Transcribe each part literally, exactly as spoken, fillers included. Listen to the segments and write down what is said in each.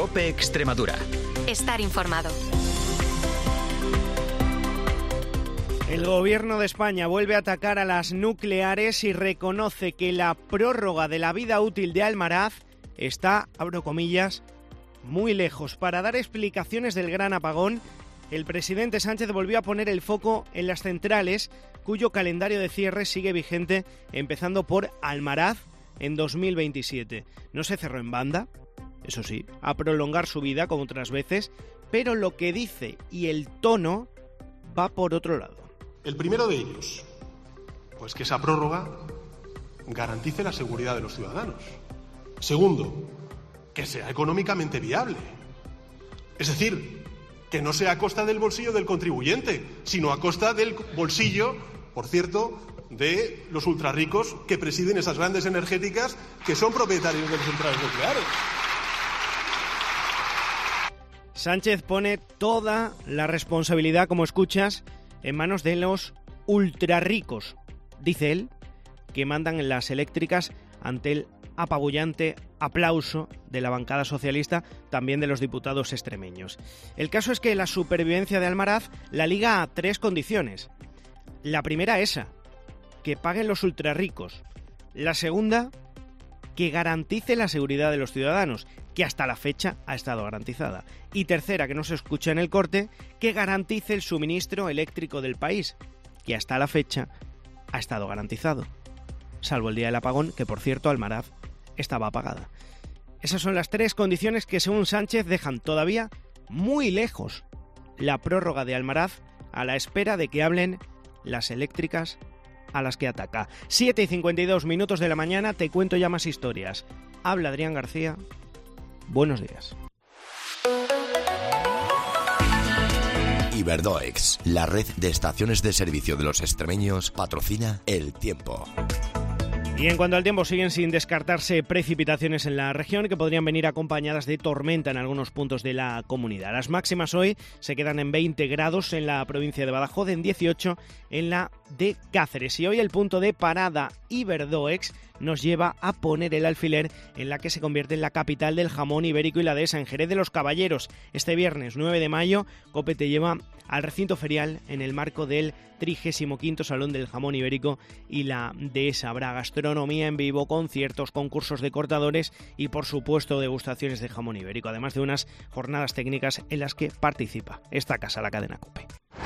COPE Extremadura. Estar informado. El Gobierno de España vuelve a atacar a las nucleares y reconoce que la prórroga de la vida útil de Almaraz está, abro comillas, muy lejos. Para dar explicaciones del gran apagón, el presidente Sánchez volvió a poner el foco en las centrales, cuyo calendario de cierre sigue vigente, empezando por Almaraz en dos mil veintisiete. No se cerró en banda, eso sí, a prolongar su vida como otras veces, pero lo que dice y el tono va por otro lado. El primero de ellos, pues que esa prórroga garantice la seguridad de los ciudadanos. Segundo, que sea económicamente viable. Es decir, que no sea a costa del bolsillo del contribuyente, sino a costa del bolsillo, por cierto, de los ultrarricos que presiden esas grandes energéticas que son propietarios de las centrales nucleares. Sánchez pone toda la responsabilidad, como escuchas, en manos de los ultrarricos, dice él, que mandan en las eléctricas ante el apabullante aplauso de la bancada socialista, también de los diputados extremeños. El caso es que la supervivencia de Almaraz la liga a tres condiciones. La primera, esa, que paguen los ultrarricos. La segunda, que garantice la seguridad de los ciudadanos, que hasta la fecha ha estado garantizada. Y tercera, que no se escucha en el corte, que garantice el suministro eléctrico del país, que hasta la fecha ha estado garantizado. Salvo el día del apagón, que por cierto Almaraz estaba apagada. Esas son las tres condiciones que según Sánchez dejan todavía muy lejos la prórroga de Almaraz a la espera de que hablen las eléctricas a las que ataca. siete y cincuenta y dos minutos de la mañana, te cuento ya más historias. Habla Adrián García. Buenos días. Iberdoex, la red de estaciones de servicio de los extremeños, patrocina El Tiempo. Y en cuanto al tiempo, siguen sin descartarse precipitaciones en la región que podrían venir acompañadas de tormenta en algunos puntos de la comunidad. Las máximas hoy se quedan en veinte grados en la provincia de Badajoz, en dieciocho en la de Cáceres. Y hoy el punto de parada Iberdoex nos lleva a poner el alfiler en la que se convierte en la capital del jamón ibérico y la dehesa, en Jerez de los Caballeros. Este viernes nueve de mayo, COPE te lleva al recinto ferial en el marco del trigésimo quinto Salón del Jamón Ibérico y la dehesa. Habrá gastronomía en vivo, conciertos, concursos de cortadores y, por supuesto, degustaciones de jamón ibérico, además de unas jornadas técnicas en las que participa esta casa, la cadena COPE.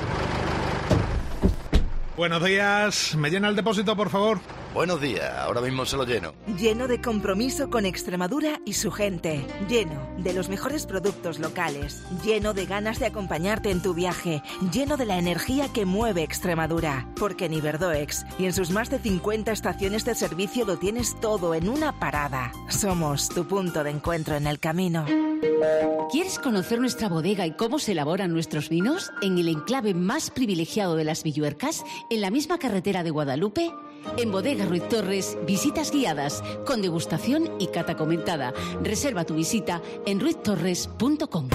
Buenos días, ¿me llena el depósito, por favor? Buenos días, ahora mismo se lo lleno. Lleno de compromiso con Extremadura y su gente. Lleno de los mejores productos locales. Lleno de ganas de acompañarte en tu viaje. Lleno de la energía que mueve Extremadura. Porque en Iberdoex y en sus más de cincuenta estaciones de servicio lo tienes todo en una parada. Somos tu punto de encuentro en el camino. ¿Quieres conocer nuestra bodega y cómo se elaboran nuestros vinos? En el enclave más privilegiado de las Villuercas, en la misma carretera de Guadalupe, en Bodega Ruiz Torres, visitas guiadas, con degustación y cata comentada. Reserva tu visita en ruiz torres punto com.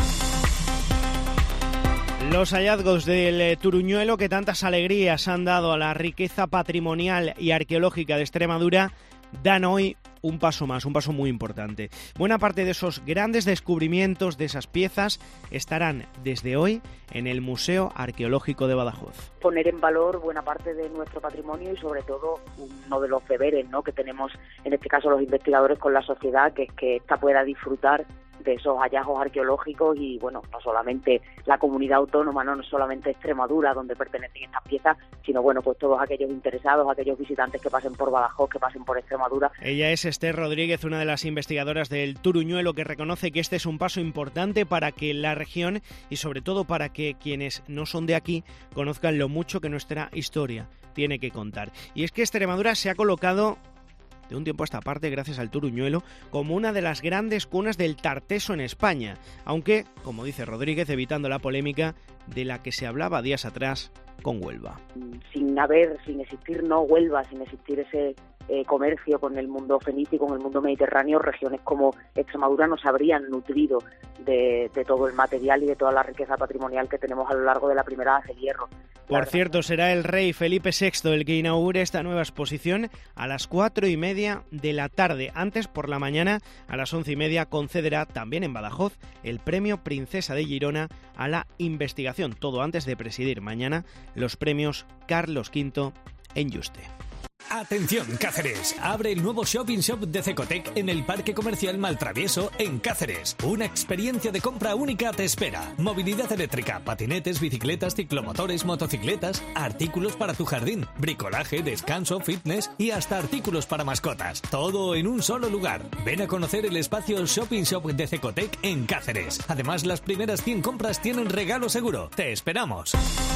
Los hallazgos del Turuñuelo que tantas alegrías han dado a la riqueza patrimonial y arqueológica de Extremadura dan hoy un paso más, un paso muy importante. Buena parte de esos grandes descubrimientos, de esas piezas, estarán desde hoy en el Museo Arqueológico de Badajoz. Poner en valor buena parte de nuestro patrimonio y sobre todo uno de los deberes, ¿no?, que tenemos en este caso los investigadores con la sociedad, que es que ésta pueda disfrutar de esos hallazgos arqueológicos y, bueno, no solamente la comunidad autónoma, no, no solamente Extremadura, donde pertenecen estas piezas, sino, bueno, pues todos aquellos interesados, aquellos visitantes que pasen por Badajoz, que pasen por Extremadura. Ella es Esther Rodríguez, una de las investigadoras del Turuñuelo, que reconoce que este es un paso importante para que la región y, sobre todo, para que quienes no son de aquí conozcan lo mucho que nuestra historia tiene que contar. Y es que Extremadura se ha colocado de un tiempo a esta parte, gracias al Turuñuelo, como una de las grandes cunas del tarteso en España, aunque, como dice Rodríguez, evitando la polémica de la que se hablaba días atrás con Huelva. Sin haber, sin existir no Huelva, sin existir ese eh, comercio con el mundo fenicio, con el mundo mediterráneo, regiones como Extremadura no se habrían nutrido de, de todo el material y de toda la riqueza patrimonial que tenemos a lo largo de la primera edad del hierro. Por cierto, será el rey Felipe sexto el que inaugure esta nueva exposición a las cuatro y media de la tarde. Antes, por la mañana, a las once y media, concederá también en Badajoz el premio Princesa de Girona a la investigación. Todo antes de presidir mañana los premios Carlos quinto en Yuste. Atención Cáceres, abre el nuevo Shopping Shop de Cecotec en el Parque Comercial Maltravieso en Cáceres. Una experiencia de compra única te espera. Movilidad eléctrica, patinetes, bicicletas, ciclomotores, motocicletas, artículos para tu jardín, bricolaje, descanso, fitness y hasta artículos para mascotas. Todo en un solo lugar. Ven a conocer el espacio Shopping Shop de Cecotec en Cáceres. Además, las primeras cien compras tienen regalo seguro. Te esperamos.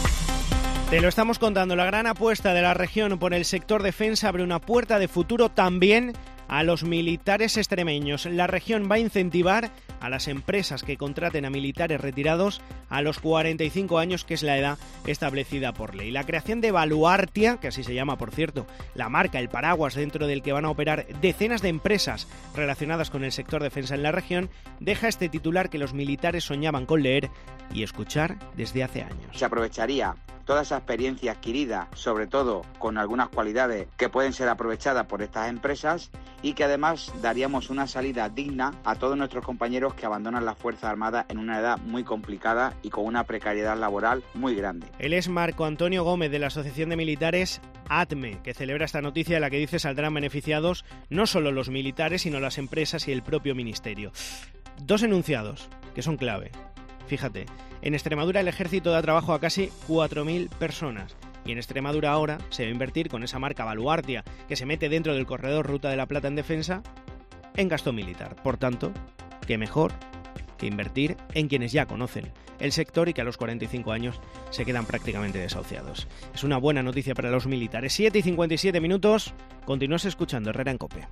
Te lo estamos contando, la gran apuesta de la región por el sector defensa abre una puerta de futuro también a los militares extremeños. La región va a incentivar a las empresas que contraten a militares retirados a los cuarenta y cinco años, que es la edad establecida por ley. La creación de Baluartia, que así se llama, por cierto, la marca, el paraguas dentro del que van a operar decenas de empresas relacionadas con el sector defensa en la región, deja este titular que los militares soñaban con leer y escuchar desde hace años. Se aprovecharía toda esa experiencia adquirida, sobre todo con algunas cualidades que pueden ser aprovechadas por estas empresas, y que además daríamos una salida digna a todos nuestros compañeros que abandonan las Fuerzas Armadas en una edad muy complicada y con una precariedad laboral muy grande. Él es Marco Antonio Gómez, de la Asociación de Militares A T M E, que celebra esta noticia en la que dice saldrán beneficiados no solo los militares, sino las empresas y el propio ministerio. Dos enunciados que son clave. Fíjate, en Extremadura el ejército da trabajo a casi cuatro mil personas y en Extremadura ahora se va a invertir con esa marca Baluartia que se mete dentro del corredor Ruta de la Plata en defensa en gasto militar. Por tanto, qué mejor que invertir en quienes ya conocen el sector y que a los cuarenta y cinco años se quedan prácticamente desahuciados. Es una buena noticia para los militares. siete y cincuenta y siete minutos, continúas escuchando Herrera en COPE.